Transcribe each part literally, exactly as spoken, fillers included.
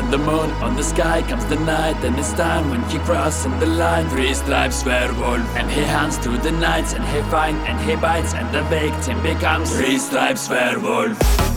When the moon on the sky comes the night, and it's time when he crosses the line. Three stripes werewolf, and he hunts through the nights, and he finds and he bites, and the victim becomes three stripes werewolf.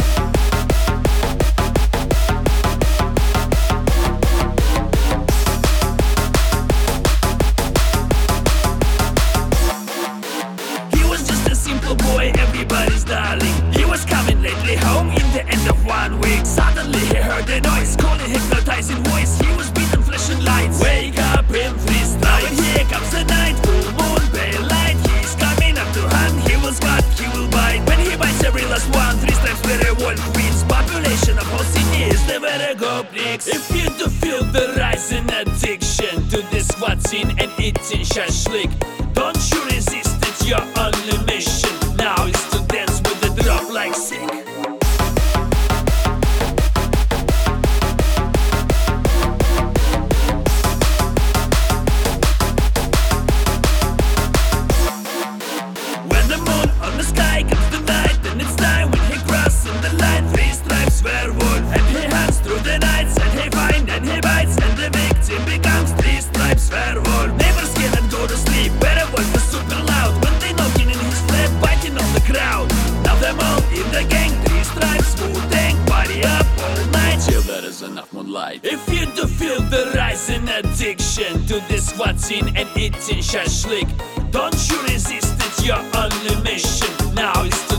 Boy, everybody's darling. He was coming lately home in the end of one week. Suddenly he heard a noise, calling hypnotizing voice. He was beaten, flashing lights. Wake up in three stripes. And here comes the night, full moon, pale light. He's coming up to hunt. He will spot, he will bite. When he bites every last one, three stripes werewolf wins. Population of whole city is the Veragopniks. If you do feel the rising addiction to this squad scene and eating shashlik, don't you resist it, your only mission now is to dance with the drop like sick. When the moon on the sky comes the night, and it's time when he crosses the line. Three stripes werewolf, and he hunts through the nights, and he finds and he bites, and the victim becomes three stripes werewolf. Neighbors cannot go to sleep, werewolf is super loud when they knocking in his flat, biting on the crowd. Now them all in the gang, three stripes, Wu-Tang, party up all night Till there is enough moonlight. If you do feel the rising addiction to this squad scene and eating shashlik, don't you resist it, your only mission now is to